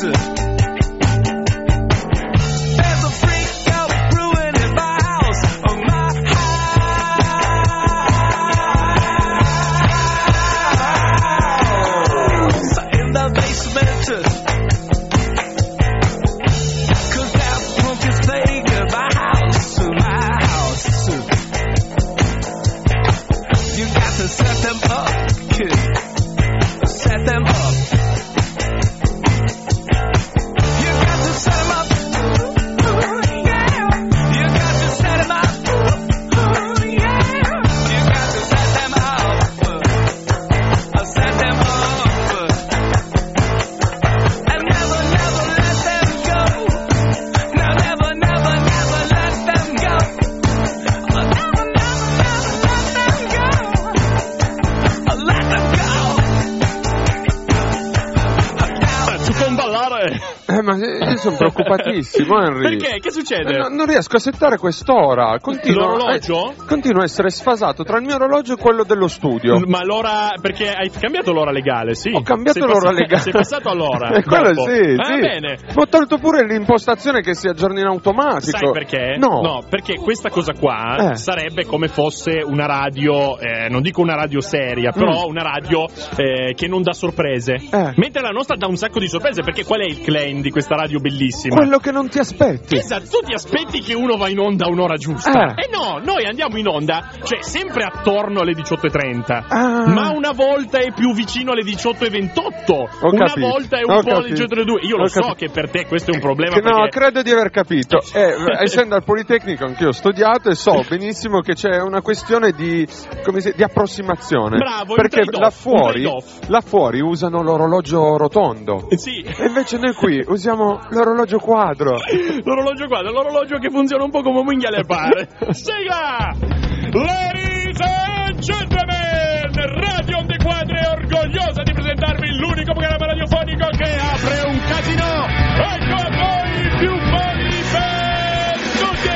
Ma io sono preoccupatissimo, Henry. Perché? Che succede? Non riesco a settare quest'ora. L'orologio? Continuo a essere sfasato tra il mio orologio e quello dello studio. Ma l'ora... Perché hai cambiato l'ora legale, sì? Ho cambiato l'ora legale. Sei passato all'ora. Quello sì. Bene. Ma ho tolto pure l'impostazione che si aggiorna in automatico. Sai perché? No, perché questa cosa qua sarebbe come fosse una radio, non dico una radio seria, però una radio che non dà sorprese. Mentre la nostra dà un sacco di sorprese, perché qual è il claim di questa radio bellissima? Quello che non ti aspetti. Esatto, tu ti aspetti che uno va in onda a un'ora giusta. E no, noi andiamo in onda, cioè sempre attorno alle 18:30. Ma una volta è più vicino alle 18:28. Una volta è un po' alle 18:02. Io lo so che per te questo è un problema. No, credo di aver capito. Essendo al Politecnico anch'io ho studiato e so benissimo che c'è una questione di approssimazione. Bravo, perché là fuori usano l'orologio rotondo. Sì. E invece noi qui usiamo l'orologio quadro. L'orologio che funziona un po' come un minghiale pare. Sigla! Ladies and gentlemen, Radio Onde Quadre è orgogliosa di presentarvi l'unico programma radiofonico che apre un casino. Ecco a voi i più buoni per tutti!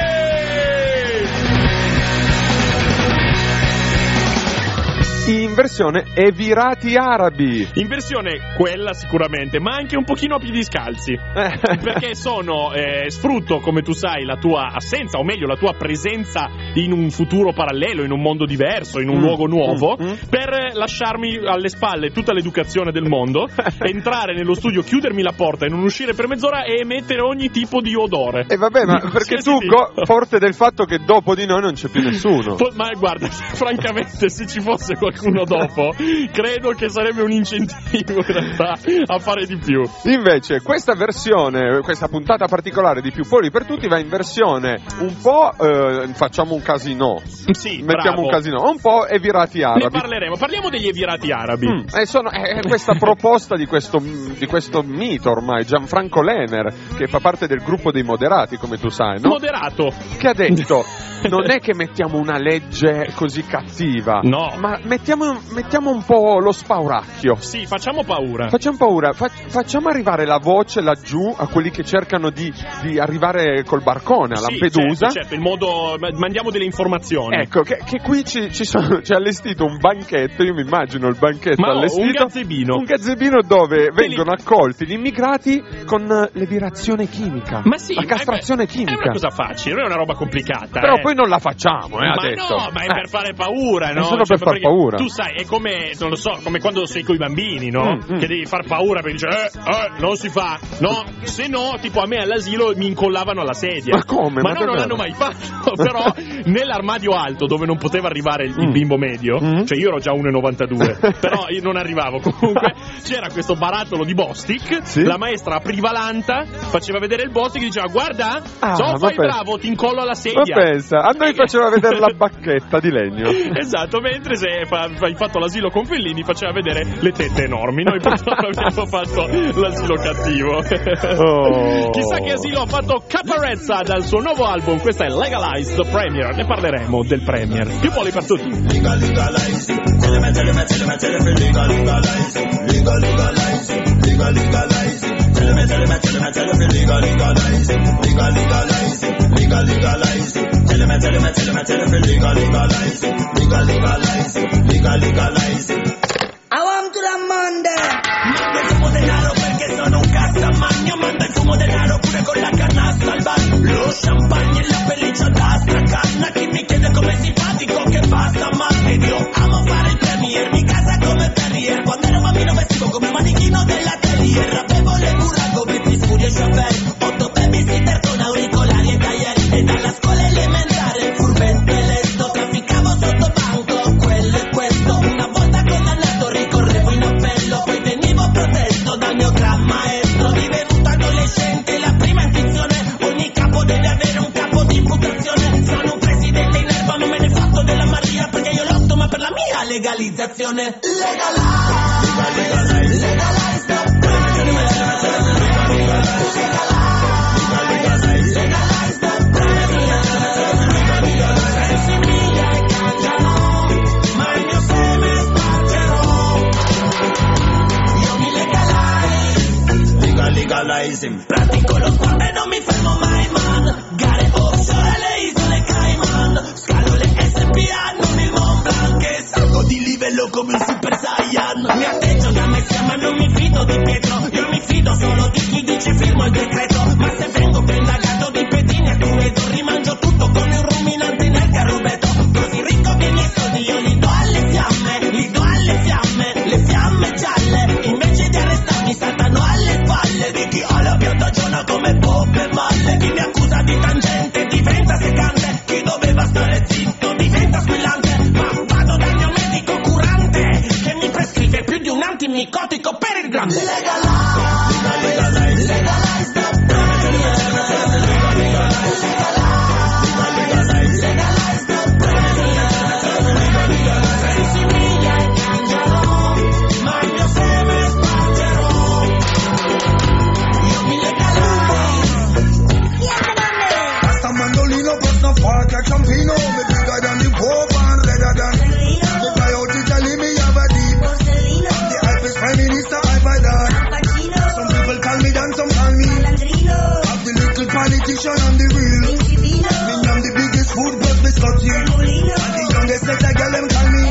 In versione Emirati Arabi. In versione quella sicuramente, ma anche un pochino a piedi scalzi. Perché sfrutto, come tu sai, la tua assenza, o meglio la tua presenza in un futuro parallelo, in un mondo diverso, in un luogo nuovo, per lasciarmi alle spalle tutta l'educazione del mondo, entrare nello studio, chiudermi la porta e non uscire per mezz'ora e emettere ogni tipo di odore. E vabbè, ma perché tu forte del fatto che dopo di noi non c'è più nessuno. Ma guarda, francamente, se ci fosse qualcuno dopo, credo che sarebbe un incentivo in realtà a fare di più. Invece questa versione, questa puntata particolare di Più Poli per Tutti va in versione un po' facciamo un casino. Sì, mettiamo un casino, un po' Emirati Arabi. Ne parliamo degli Emirati Arabi. È questa proposta di questo mito ormai, Gianfranco Lener, che fa parte del gruppo dei moderati, come tu sai, no? Moderato. Che ha detto non è che mettiamo una legge così cattiva, no, ma mettiamo un po' lo spauracchio. Sì, facciamo paura. Facciamo arrivare la voce laggiù a quelli che cercano di arrivare col barcone a Lampedusa. Certo, il modo, mandiamo delle informazioni. Ecco, che qui c'è allestito un banchetto, io mi immagino il banchetto allestito. Un gazebino dove vengono accolti gli immigrati con l'evirazione chimica. Ma sì, la castrazione chimica. È una cosa facile, non è una roba complicata. Però poi non la facciamo, ma ha detto. No, ma è per fare paura, no? È solo per far paura. Tu sai, è come, non lo so, come quando sei coi bambini, no? Che devi far paura perché dice, non si fa. No, se no, tipo a me all'asilo mi incollavano alla sedia. Ma come? Ma no, non l'hanno mai fatto. Però nell'armadio alto dove non poteva arrivare il bimbo medio, cioè io ero già 1,92, però io non arrivavo. Comunque c'era questo barattolo di Bostic, la maestra apriva l'anta, faceva vedere il Bostic e diceva, guarda, fai bravo, ti incollo alla sedia. Ma pensa, a noi faceva vedere la bacchetta di legno. Esatto, mentre se hai fatto l'asilo con Fellini faceva vedere le tette enormi. Noi purtroppo abbiamo fatto l'asilo cattivo. Chissà che asilo ha fatto Caparezza dal suo nuovo album. Questa è Legalize the Premier. Ne parleremo del Premier. Più poli per tutti. Legalize. I want to la mande. Non somos denaro perché sono un casamante. nella tele, avevo le burraco, baby scurie chauffeur, 8 babysitter con auricolari e taglieri, e dalla scuola elementare furbente lesto, trafficavo sotto banco, quello e questo, una volta condannato ricorrevo in appello, poi venivo protetto dal mio gran maestro, divenuto adolescente, la prima intuizione, ogni capo deve avere un capo di imputazione, sono un presidente in erba, non me ne fatto della Maria, perché io lotto ma per la mia legalizzazione. Legalize, legalize the legalizing. Pratico lo sport e non mi fermo mai, man. Gare offshore alle isole Cayman, scalo le SPA, non il Mont Blanc, e salgo di livello come un Super Saiyan. Mi atteggio da Messia ma non mi fido di Pietro, io mi fido solo di chi dice firmo il decreto, ma se vengo ben indagato di pedini e tueto, rimangio tutto con il ruminante nel carrubetto, così ricco che i miei soldi io li do alle fiamme, li do alle fiamme, le fiamme gialle, invece di arrestarmi saltano alle spalle di chi ha la piantagione come Bob e Malle, chi mi accusa di tangente diventa secante, chi doveva stare zitto diventa squillante, ma vado dal mio medico curante che mi prescrive più di un antimicotico per il grande. Legalize, legalize the Campino, me bigger than the Pope and redder than the guy out Italy, me have a deep. The hypest prime minister, I buy that. Some people call me Dan, some call me I'm the little politician, I'm the real. Me I'm the biggest food plus biscotti. And the youngest setter girl, them call me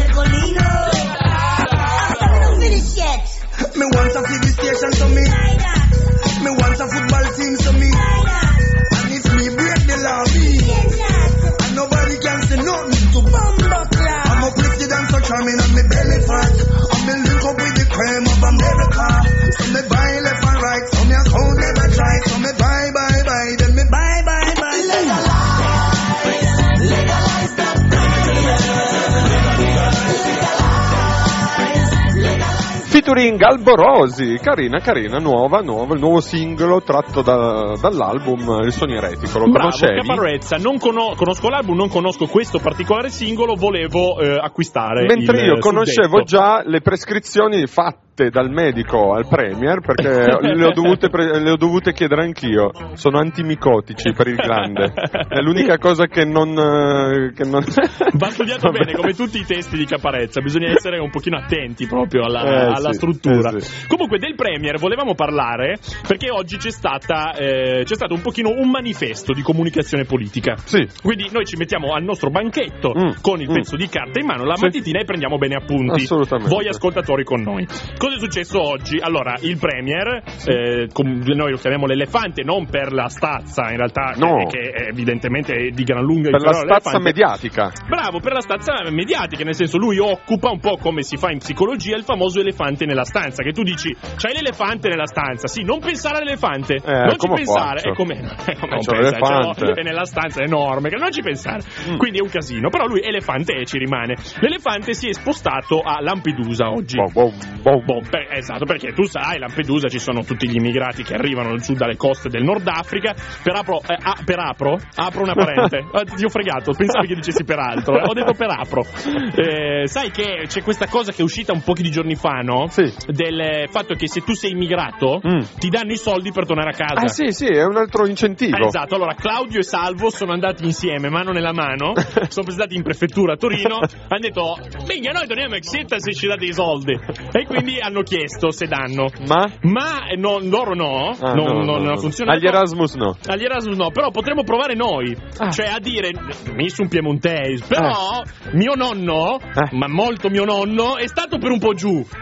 Me want a TV station, so me want a football team, so me and if me break the law, nobody can say nothing to Bamba Club. I'm a president so charming and me belly fat. I'm me link up with the cream of America. So me buy left and right, so me account never try. So me buy, then me buy. Legalize the Featuring Alborosi, carina, nuova, il nuovo singolo tratto dall'album Il Sogno Eretico. Lo conoscevi? Caparezza, non conosco l'album, non conosco questo particolare singolo, volevo acquistare. Mentre io conoscevo suddetto. già le prescrizioni fatte dal medico al Premier, perché le ho dovute chiedere anch'io. Sono antimicotici per il glande. È l'unica cosa che non Va studiato bene, come tutti i testi di Caparezza, bisogna essere un pochino attenti proprio alla struttura. Sì. Comunque del Premier volevamo parlare perché oggi c'è stato un pochino un manifesto di comunicazione politica. Sì. Quindi noi ci mettiamo al nostro banchetto con il pezzo di carta in mano la matitina e prendiamo bene appunti. Assolutamente. Voi ascoltatori con noi. Cosa è successo oggi? Allora, il Premier, noi lo chiamiamo l'elefante, non per la stazza, in realtà, no, che evidentemente è di gran lunga per la inferiore stazza mediatica. Bravo, per la stazza mediatica, nel senso lui occupa un po' come si fa in psicologia il famoso elefante nella stanza, che tu dici c'hai l'elefante nella stanza, sì, non pensare all'elefante, non ci pensare, è come l'elefante è nella stanza, è enorme, non ci pensare, quindi è un casino, però lui elefante ci rimane. L'elefante si è spostato a Lampedusa oggi. Esatto, perché tu sai, a Lampedusa ci sono tutti gli immigrati che arrivano giù dalle coste del Nord Africa. Apro una parente. Ti ho fregato, pensavi che dicessi peraltro, ho detto per apro. Sai che c'è questa cosa che è uscita un po' di giorni fa, no? Sì. Del fatto che se tu sei immigrato ti danno i soldi per tornare a casa. Ah sì, è un altro incentivo. Esatto, allora Claudio e Salvo sono andati insieme, mano nella mano, sono presentati in prefettura a Torino, hanno detto minchia, noi torniamo a Xetta se ci date i soldi, e quindi hanno chiesto se danno, ma loro no, non ha funzionato. Agli Erasmus no, però potremmo provare noi, cioè a dire mi sono piemontese, però mio nonno, ma molto mio nonno, è stato per un po' giù, quindi magari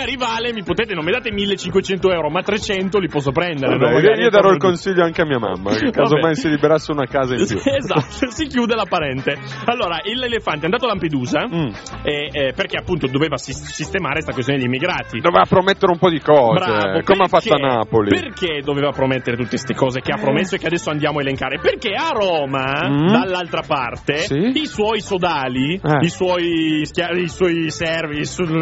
rivale mi potete, non mi date 1.500 euro, ma 300 li posso prendere. Vabbè, no? io darò il consiglio anche a mia mamma, che caso mai si liberasse una casa in più. Esatto, si chiude la parente. Allora, l'elefante è andato a Lampedusa perché appunto doveva sistemare questa questione degli immigrati. Doveva promettere un po' di cose, Bravo, come ha fatto a Napoli. Perché doveva promettere tutte queste cose che ha promesso e che adesso andiamo a elencare? Perché a Roma, dall'altra parte, i suoi sodali, i suoi servi, i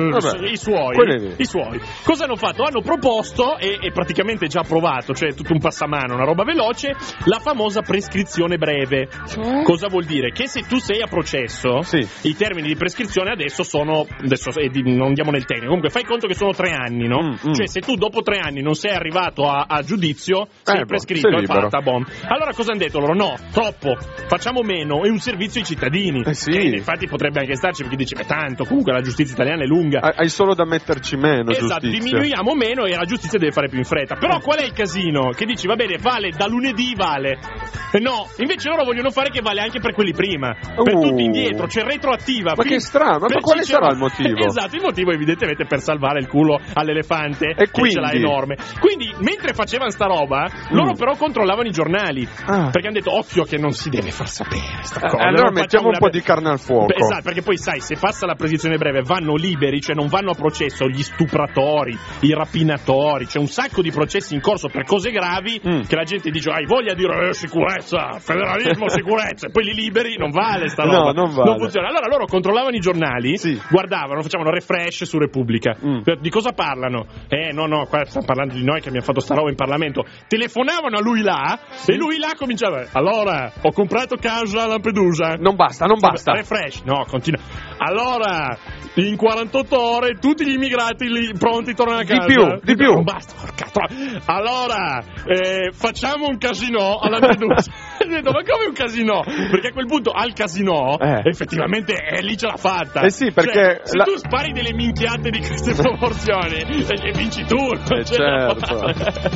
suoi, cosa hanno fatto? Hanno proposto e praticamente già approvato, cioè tutto un passamano, una roba veloce, la famosa prescrizione breve. Cosa vuol dire? Che se tu sei a processo, i termini di prescrizione adesso non andiamo nel tecnico, comunque fai conto che sono 3 anni, no? Cioè se tu dopo 3 anni non sei arrivato a giudizio, sei prescritto, è fatta, Allora cosa hanno detto loro? No, troppo, facciamo meno, è un servizio ai cittadini. Infatti potrebbe anche starci, perché dice, tanto comunque la giustizia italiana è lunga. Hai solo da metterci meno, esatto, giustizia. Diminuiamo meno e la giustizia deve fare più in fretta. Però qual è il casino? Che dici, va bene, vale da lunedì, vale. No, invece loro vogliono fare che vale anche per quelli prima, per tutti indietro, cioè retroattiva. Ma che strano, ma quale sarà il motivo? Esatto, il motivo evidentemente per salvare il culo all'elefante, e che ce l'ha enorme. Quindi mentre facevano sta roba, loro però controllavano i giornali, perché hanno detto, occhio che non si deve far sapere sta cosa. Allora mettiamo un po' di carne al fuoco. Esatto, perché poi sai, se passa la prescrizione breve vanno liberi, cioè non vanno a processo gli stupratori, i rapinatori, c'è un sacco di processi in corso per cose gravi che la gente dice, hai voglia di dire sicurezza, federalismo, sicurezza, e poi li liberi, non vale sta roba. No, non vale. Non funziona. Allora loro controllavano i giornali, guardavano, facevano refresh su Repubblica. Di cosa parlano? No, qua stanno parlando di noi che abbiamo fatto sta roba in Parlamento. Telefonavano a lui là e lui là cominciava, allora, ho comprato casa a Lampedusa. Non basta. Refresh, no, continua. Allora, in 48 ore tutti gli immigrati pronti tornano a casa. Di più. Non basta, porca troia. Allora, facciamo un casino a Lampedusa. Ho detto, ma come un casino? Perché a quel punto al casino effettivamente lì ce l'ha fatta. Perché se tu spari delle minchiate di queste proporzioni e vinci tu. Certo.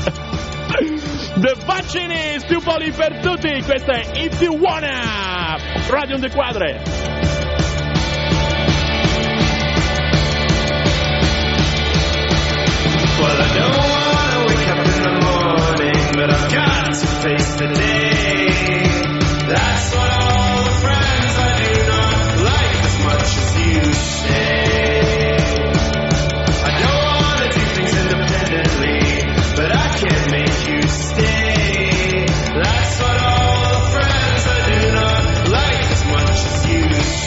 The vaccine stupoli per tutti. Questa è If You Wanna Radio on the Quadre. Well, I don't wanna wake up in the morning, but I've got to face the day. That's what all the friends I do not like as much as you say. I don't wanna do things independently, but I can't make you stay. That's what all the friends I do not like as much as you say.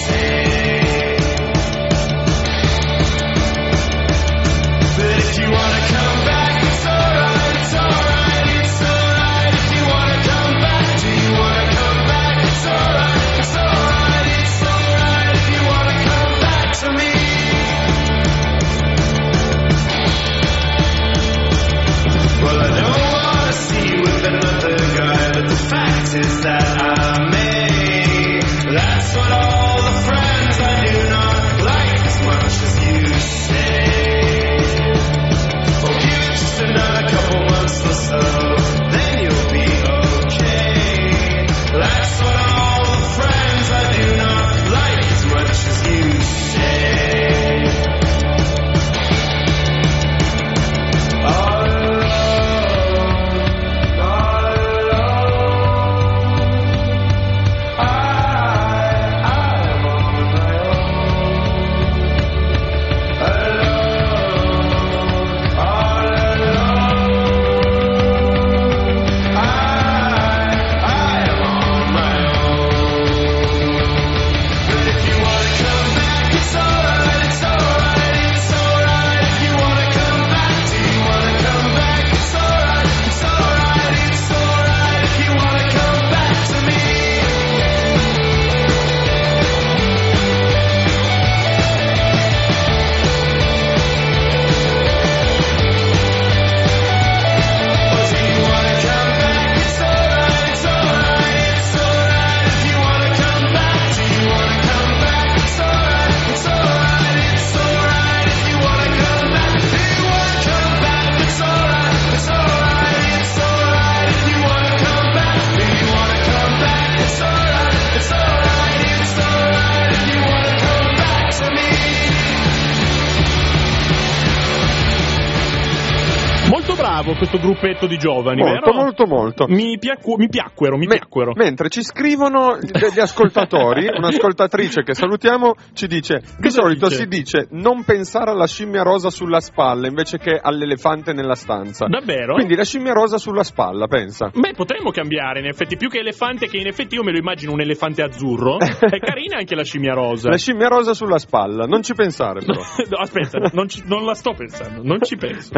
molto bravo questo gruppetto di giovani, molto, vero? molto. Mi piacquero. Mentre ci scrivono gli ascoltatori, un'ascoltatrice che salutiamo ci dice: di solito si dice non pensare alla scimmia rosa sulla spalla invece che all'elefante nella stanza. Davvero? Quindi la scimmia rosa sulla spalla, pensa. Beh, potremmo cambiare in effetti, più che elefante, che in effetti io me lo immagino un elefante azzurro. È carina anche la scimmia rosa. La scimmia rosa sulla spalla, non ci pensare però. No, aspetta, non la sto pensando, non ci penso.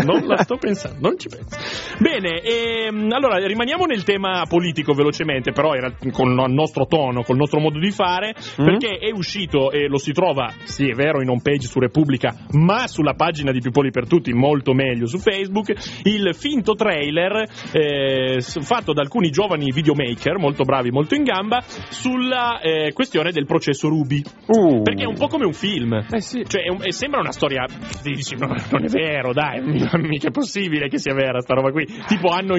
Bene, allora rimaniamo nel tema politico velocemente, però era con il nostro tono, col nostro modo di fare, perché è uscito e lo si trova, sì è vero, in home page su Repubblica, ma sulla pagina di Più Poli per Tutti, molto meglio su Facebook, il finto trailer fatto da alcuni giovani videomaker, molto bravi, molto in gamba, sulla questione del processo Ruby. Perché è un po' come un film. Sì. Cioè, sembra una storia. Dici, no, non è vero, dai, mica è possibile che sia vera sta roba qui. Tipo, hanno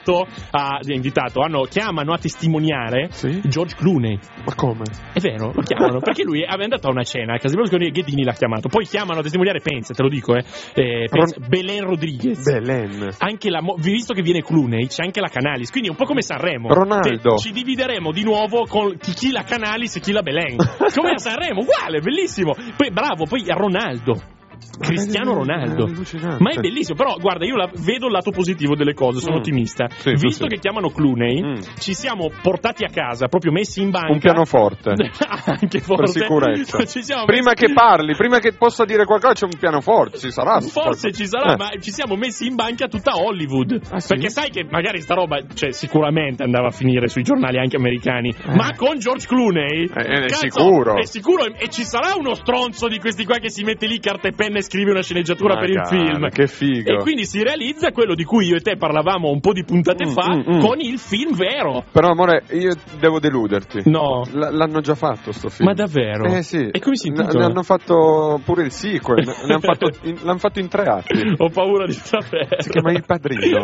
chiamano a testimoniare George Clooney. Ma come? È vero, lo chiamano, perché lui è andato a una cena a casa di Berlusconi e Ghedini l'ha chiamato. Poi chiamano a testimoniare, pensa, te lo dico, Belen Rodriguez. Belen. Anche visto che viene Clooney, c'è anche la Canalis, quindi è un po' come Sanremo. Ronaldo. Ci divideremo di nuovo con chi la Canalis e chi la Belen. Come a Sanremo, uguale, bellissimo. Poi bravo, poi Ronaldo. Cristiano Ronaldo. Ma è bellissimo, però guarda, io vedo il lato positivo delle cose, sono ottimista. Visto che chiamano Clooney, ci siamo portati a casa, proprio messi in banca un pianoforte. Anche forte. Per sicurezza. Prima che parli, prima che possa dire qualcosa, c'è un pianoforte, ci sarà. Forse ci sarà, ma ci siamo messi in banca tutta Hollywood. Perché sai che magari sta roba, cioè, sicuramente andava a finire sui giornali anche americani, ma con George Clooney è sicuro. È sicuro, e ci sarà uno stronzo di questi qua che si mette lì carta e penna e scrive una sceneggiatura per il film. Che figo. E quindi si realizza quello di cui io e te parlavamo un po' di puntate fa con il film vero. Però amore, io devo deluderti. No. L'hanno già fatto sto film. Ma davvero? Sì. E come si intitola? Ne hanno fatto pure il sequel. L'hanno fatto in 3 atti. Ho paura di sapere. Si chiama Il Padrino.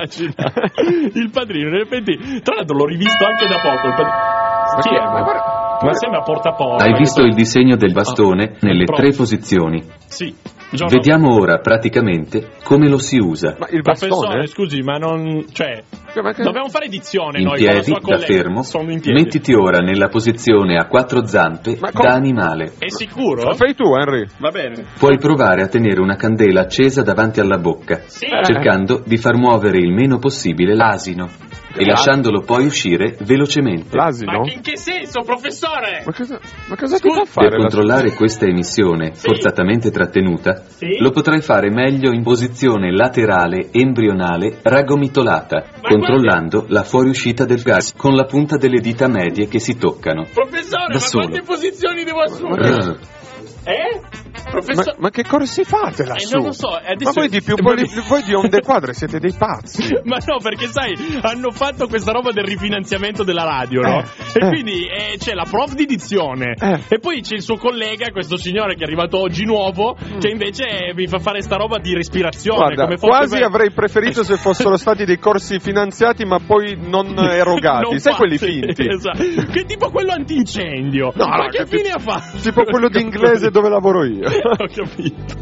Il Padrino, in effetti. Tra l'altro l'ho rivisto anche da poco. Chi è? Ma sembra portaporta. Hai visto il disegno del bastone nelle 3 posizioni? Sì. Vediamo ora praticamente come lo si usa. Ma il bastone? Professore, scusi, ma non... Cioè, dobbiamo fare edizione in noi piedi, con la sua collega. da fermo. Sono in piedi. Mettiti ora nella posizione a 4 zampe da animale. È sicuro? Lo fai tu, Henry. Va bene. Puoi provare a tenere una candela accesa davanti alla bocca, cercando di far muovere il meno possibile l'asino e lasciandolo poi uscire velocemente. L'asino? Ma in che senso, professore? Ma cosa ti fa fare? Per controllare questa emissione forzatamente trattenuta, lo potrai fare meglio in posizione laterale embrionale ragomitolata, controllando la fuoriuscita del gas con la punta delle dita medie che si toccano. Professore, da ma solo. quante posizioni devo assumere? Professore... Ma che corsi fate lassù? Non lo so, adesso... Ma voi di Onde Quadre siete dei pazzi. Ma no, perché sai, hanno fatto questa roba del rifinanziamento della radio, no? E quindi c'è la prof di dizione e poi c'è il suo collega, questo signore che è arrivato oggi nuovo, che invece mi fa fare sta roba di respirazione. Guarda, come quasi avrei preferito se fossero stati dei corsi finanziati ma poi non erogati. Non sai fatti, quelli finti? Esatto. Che tipo quello antincendio. No, ma che fine ha fatto? Tipo quello d'inglese dove lavoro io. Ho capito.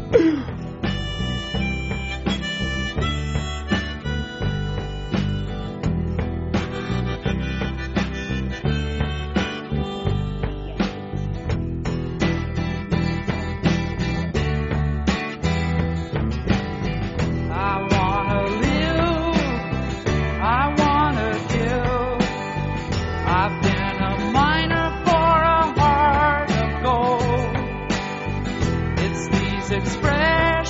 Express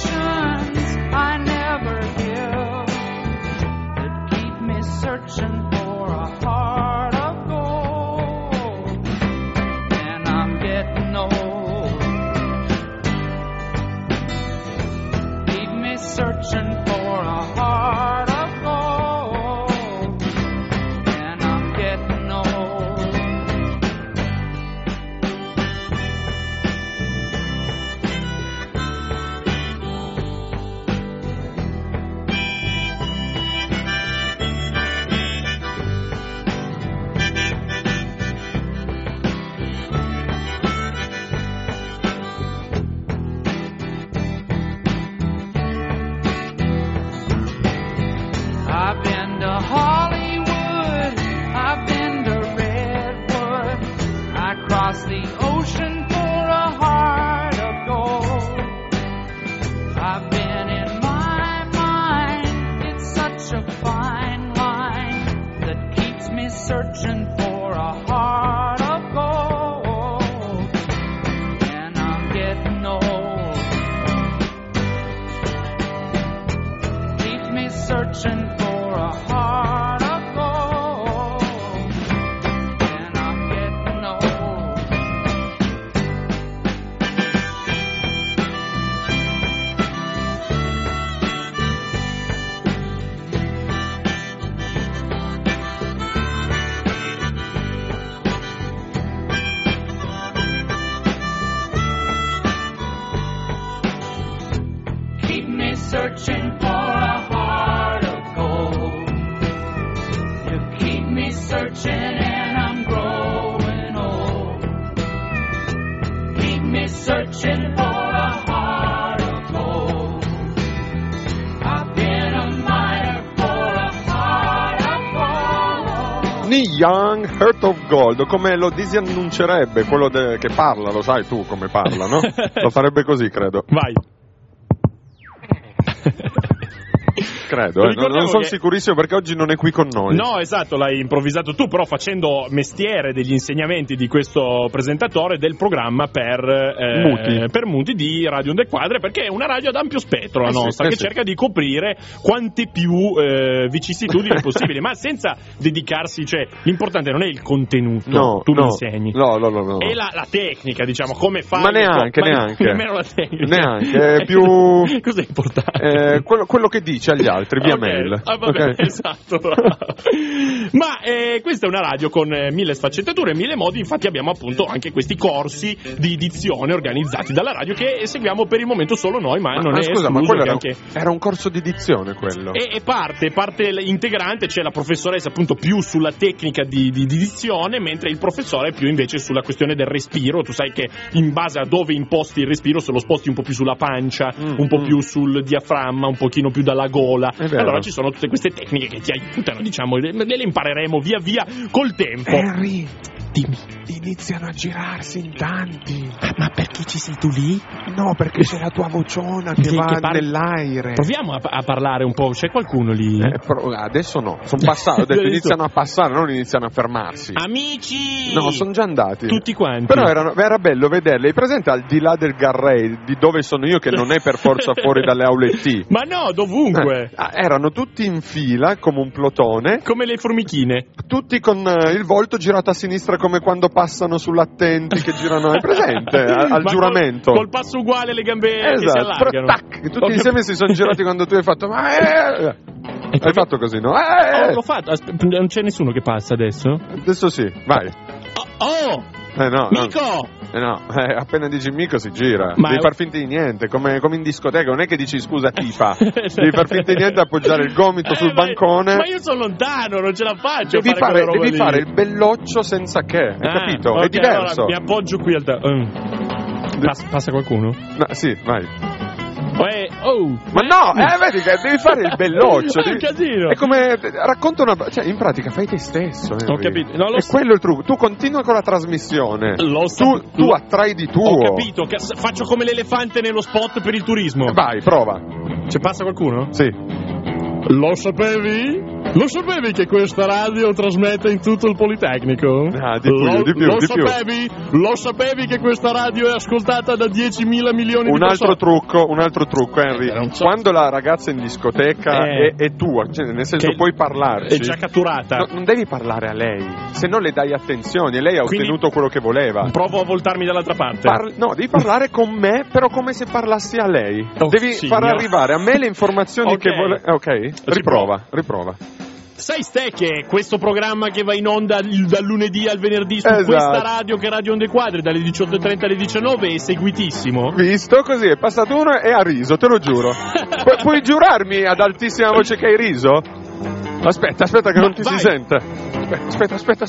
ocean for a heart of gold. I've been in my mind, it's such a fine line that keeps me searching for a heart of gold. And I'm getting old, keeps me searching for a heart of gold. And I'm getting old. Keep me searching for a heart of gold. You keep me searching and I'm growing old. Keep me searching for a heart of gold. I've been a miner for a heart of gold. Neil Young, Heart of Gold, come lo disannuncerebbe quello che parla, lo sai tu come parla, no? Lo farebbe così, credo. Vai. Credo, non sono sicurissimo perché oggi non è qui con noi. No, esatto, l'hai improvvisato tu, però facendo mestiere degli insegnamenti di questo presentatore del programma per muti di Radio Onde Quadre, perché è una radio ad ampio spettro la nostra, che cerca di coprire quante più vicissitudini possibili, ma senza dedicarsi, cioè l'importante non è il contenuto, tu mi insegni. No. È la tecnica, diciamo, come fare. Ma neanche. Nemmeno la tecnica. Neanche, è più cos'è importante? Quello che dice agli altri via mail. Vabbè, okay. Esatto. Ma questa è una radio con 1000 sfaccettature, 1000 modi, infatti abbiamo appunto anche questi corsi di dizione organizzati dalla radio che seguiamo per il momento solo noi, ma non è scusa, escluso, ma quello anche... era un corso di dizione quello. E parte integrante, c'è la professoressa appunto più sulla tecnica di dizione, mentre il professore è più invece sulla questione del respiro. Tu sai che in base a dove imposti il respiro, se lo sposti un po' più sulla pancia, un po' più sul diaframma, un pochino più dalla gola, allora ci sono tutte queste tecniche che ti aiutano, diciamo, le impareremo via via col tempo. Henry, dimmi. Iniziano a girarsi in tanti. Ma perché ci sei tu lì? No, perché c'è la tua vociona che va nell'aire. Proviamo a parlare un po', c'è qualcuno lì? Adesso no, sono passati, ho detto iniziano a passare, non iniziano a fermarsi. Amici! No, sono già andati. Tutti quanti. Però era bello vederli. Hai presente al di là del Garray, di dove sono io, che non è per forza fuori dalle aule T? Ma no, dovunque. Erano tutti in fila come un plotone. Come le formichine. Tutti con il volto girato a sinistra, come quando passano sull'attenti che girano, hai presente? Al giuramento. Col passo uguale, le gambe che si allargano. Tac, tutti insieme si sono girati quando tu hai fatto hai fatto così, no? L'ho fatto. Non c'è nessuno che passa adesso? Adesso sì, vai. No, Mico! No, appena dici Mico si gira. Devi far finta di niente, come in discoteca. Non è che dici scusa tifa. Devi far finta di niente, appoggiare il gomito sul bancone. Ma io sono lontano, non ce la faccio. Devi fare il belloccio senza che, hai capito? Okay, è diverso. Allora, mi appoggio qui al passa qualcuno? No, sì, vai. Ma no, vedi che devi fare il belloccio. È un casino. È come racconta cioè in pratica fai te stesso. Ho capito. No, è quello il trucco. Tu continua con la trasmissione. Tu attrai di tuo. Ho capito. Faccio come l'elefante nello spot per il turismo. Vai, prova. Ci passa qualcuno? Sì. Lo sapevi? Lo sapevi che questa radio trasmette in tutto il Politecnico? Di più. Lo sapevi che questa radio è ascoltata da 10.000 milioni di persone? Un altro trucco, Henry. Quando la ragazza in discoteca è tua, cioè nel senso puoi parlarci. È già catturata. No, non devi parlare a lei, se no le dai attenzione e lei ha ottenuto quello che voleva. Provo a voltarmi dall'altra parte. No, devi parlare con me, però come se parlassi a lei. Devi far arrivare a me le informazioni che vuole. Ok? Riprova. Sai che questo programma che va in onda dal lunedì al venerdì su questa radio, che è Radio Onde Quadre, dalle 18:30 alle 19, è seguitissimo? Visto, così è passato uno e ha riso, te lo giuro. Puoi giurarmi ad altissima voce che hai riso? Aspetta che non ti si sente. Aspetta.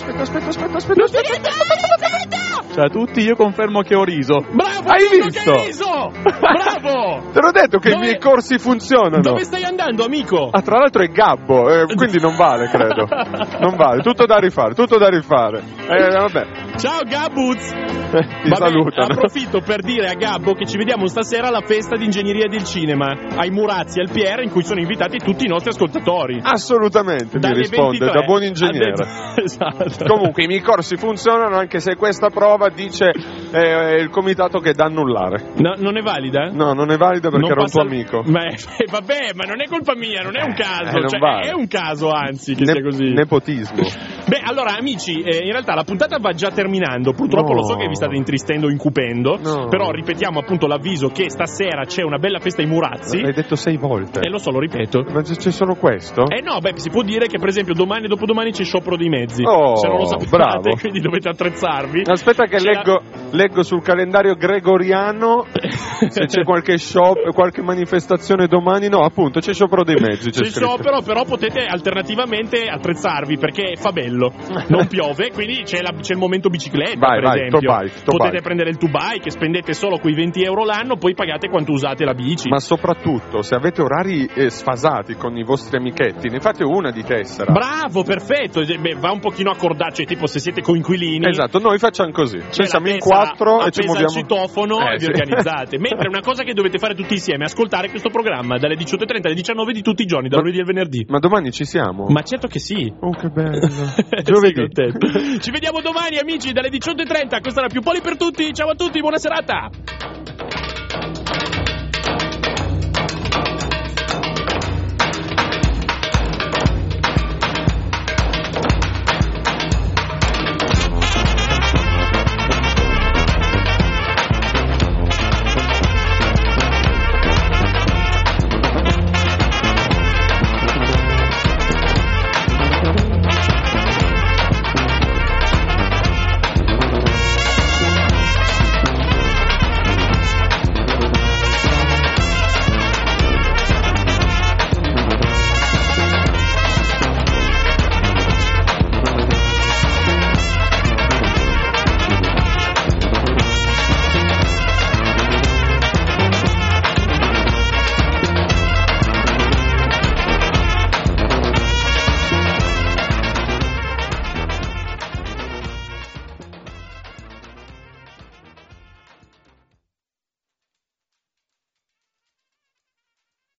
Ciao a tutti, io confermo che ho riso. Bravo! Hai visto? Che hai riso! Bravo! Te l'ho detto che i miei corsi funzionano. Dove stai andando, amico? Tra l'altro è Gabbo, quindi non vale, credo. Non vale, tutto da rifare. Vabbè. Ciao Gabbuz. Ti salutano. Approfitto per dire a Gabbo che ci vediamo stasera alla festa di ingegneria del cinema ai Murazzi al Pierre, in cui sono invitati tutti i nostri ascoltatori. Assolutamente, mi risponde 23, da buon ingegnere. Esatto. Comunque i miei corsi funzionano, anche se questa prova dice il comitato che è da annullare. No, non è valida? No, non è valida perché Non era un tuo passa- amico. Vabbè, ma non è colpa mia, non è un caso, non cioè, vale. è un caso anzi che sia così. Nepotismo. Beh, allora amici, in realtà la puntata va già terminando, purtroppo No. lo so che vi state intristendo o incupendo, No. però ripetiamo appunto l'avviso che stasera c'è una bella festa ai Murazzi. L'hai detto 6 volte. Lo so, lo ripeto. Ma c'è solo questo? No, beh, si può dire che per esempio domani e dopodomani c'è sciopero dei mezzi. Oh, Se non lo sapete, bravo. quindi dovete attrezzarvi. Aspetta che C'è leggo sul calendario gregoriano se c'è qualche qualche manifestazione domani. No, appunto, c'è sciopero dei mezzi. C'è scritto. sciopero, però potete alternativamente attrezzarvi perché fa bello, non piove, quindi c'è il momento bicicletta, Vai, per vai, esempio. to Potete bike. prendere il bike, spendete solo quei 20 euro l'anno, poi pagate quanto usate la bici. Ma soprattutto, se avete orari sfasati con i vostri amichetti, ne fate una di tessera. Bravo, perfetto. Beh, va un pochino accordato, cioè tipo se siete coinquilini. Esatto, noi facciamo così. C'è Noi siamo la in tessera 4 e ci appesa muoviamo. al citofono e vi sì. organizzate. Mentre una cosa che dovete fare tutti insieme è ascoltare questo programma dalle 18:30 alle 19 di tutti i giorni, da lunedì al venerdì. Ma domani ci siamo? Ma certo che sì. Oh, che bello. Sei Giovedì. contento. Ci vediamo domani amici dalle 18:30. Questa è la Più Poli per tutti. Ciao a tutti, buona serata.